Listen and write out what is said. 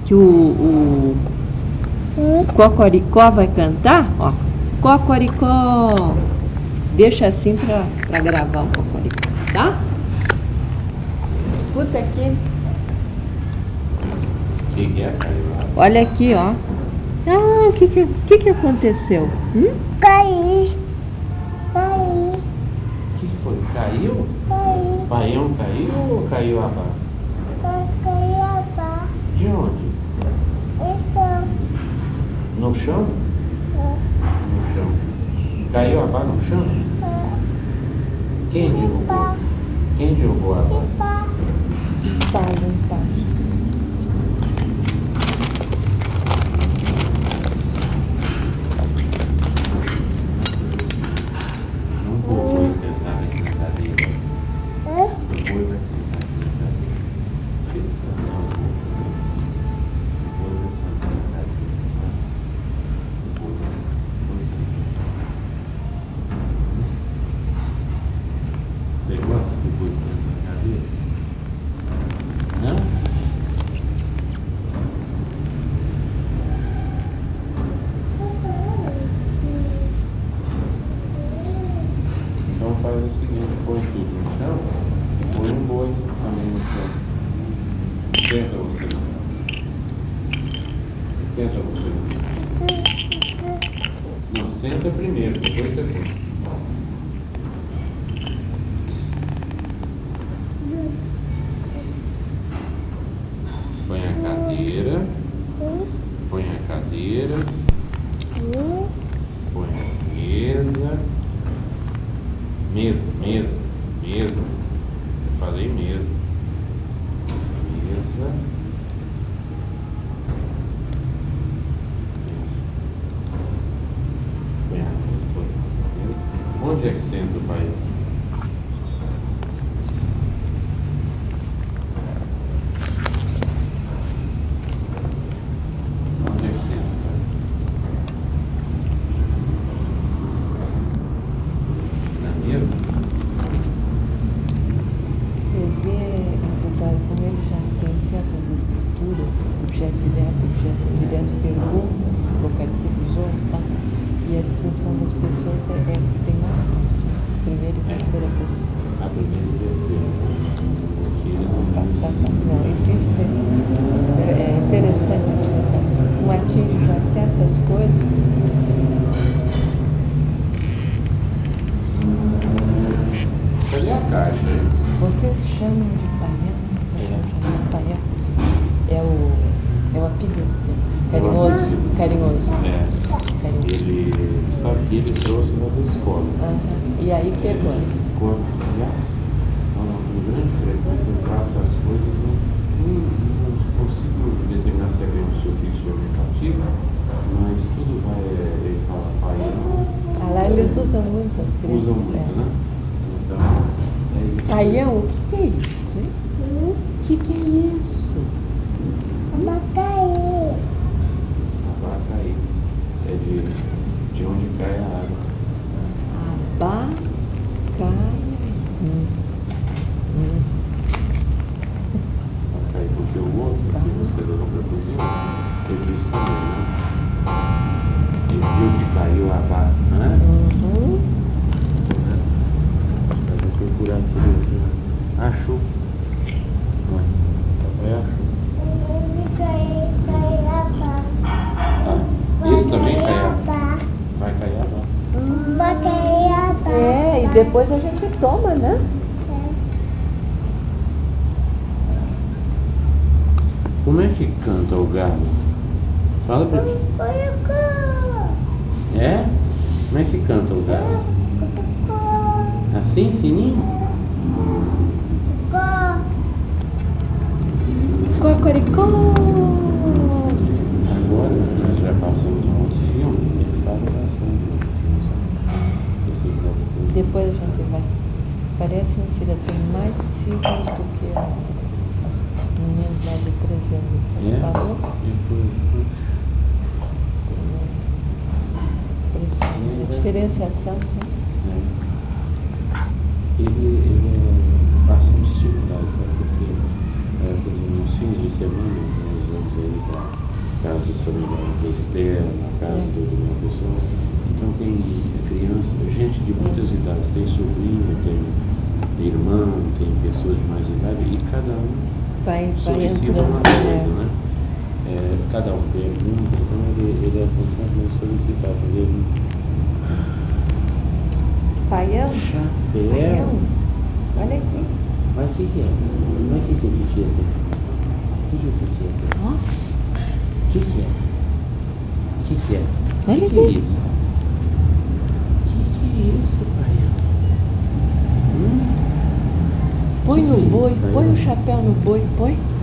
que o Cocoricó vai cantar, ó. Cocoricó. Deixa assim para gravar o Cocoricó, tá? Escuta aqui. O que é, Caio? Olha aqui, ó. Ah, o que aconteceu? Caí. O que foi? Caiu? Caí. Paião caiu ou caiu a barra? Caí abaixo. De onde? Isso. No chão? No chão. Caiu a barra no chão? Quem derrubou? Quem derrubou a barra? Limpar. Não vou sentar aqui na cadeira. Depois vai sentar aqui na cadeira. Descansar um pouco. Depois vai sentar na cadeira. Depois sentar. Você gosta depois de sentar na cadeira? Não? Então faz o seguinte, põe tudo no chão e põe um boi também no chão. Senta você. Senta você. Não, senta primeiro, depois você põe. Põe a cadeira. Põe a cadeira. Põe a mesa. Mesa. Eu falei mesa. Mesa. Põe a mesa. Onde é que senta o pai? Onde é que senta o pai? Na mesa? Você vê, Isidoro, como ele já tem certas estruturas, objeto direto, perguntas, vocativos ou tá? E a distinção das pessoas é que tem mais primeira e terceira pessoa. A primeira e terceira. Porque ele não As passagens. Não, isso é interessante observar isso. Um atinge já certas coisas. Cadê a caixa aí? Vocês chamam de paião? Eu chamo de paião. É o apelido dele. Carinhoso. Ele sabe que ele trouxe lá da escola. E aí pegou. Aliás, com grande frequência eu faço as coisas, não consigo determinar se é bem um sufixo aumentativo, mas tudo vai, ele fala paião. Lá eles usam muito as crianças. Usam muito, né? Então, é isso. Paião, o que é isso, hein? O que é isso? Abacaí. Abacaí. É de onde cai a água. Abacaí. Abacaí, porque o outro, que você levou para a cozinha, ele disse também, né? Ele viu que caiu a abaca, né? Eu vou procurar aqui. Achou. Papai achou. Caí abaixo. Esse também cai a... Vai cair a abaca. Vai cair abaixo. E depois a gente toma, né? Como é que canta o galo? Fala pra mim. É? Como é que canta o galo? Assim, fininho? Cocoricó! Agora nós já passamos um outro filme, ele fala bastante do filme. Esse aqui é Depois a gente vai. Parece mentira, tem mais signos do que as meninas lá de 3 anos. É? Falou? A diferenciação, sim. Ele é bastante estimulado, sabe? Porque, por exemplo, nos fins de semana, nos anos aí para caso do familiar da Esther, na casa de uma pessoa. Então tem criança, gente de muitas idades, tem sobrinho, tem irmão, tem pessoas de mais idade, e cada um vai solicita entrando, uma coisa, né? Cada um pergunta, então ele é constantemente solicitado fazer Paião? chapéu. Olha aqui. Mas o que é? Mas o que é titia tem? O que é titia tem? Ó, O que é? O que é? Olha O que é aqui. isso? O que é isso, Paião? põe Que no que é boi, isso, põe Paião? o chapéu no boi, põe.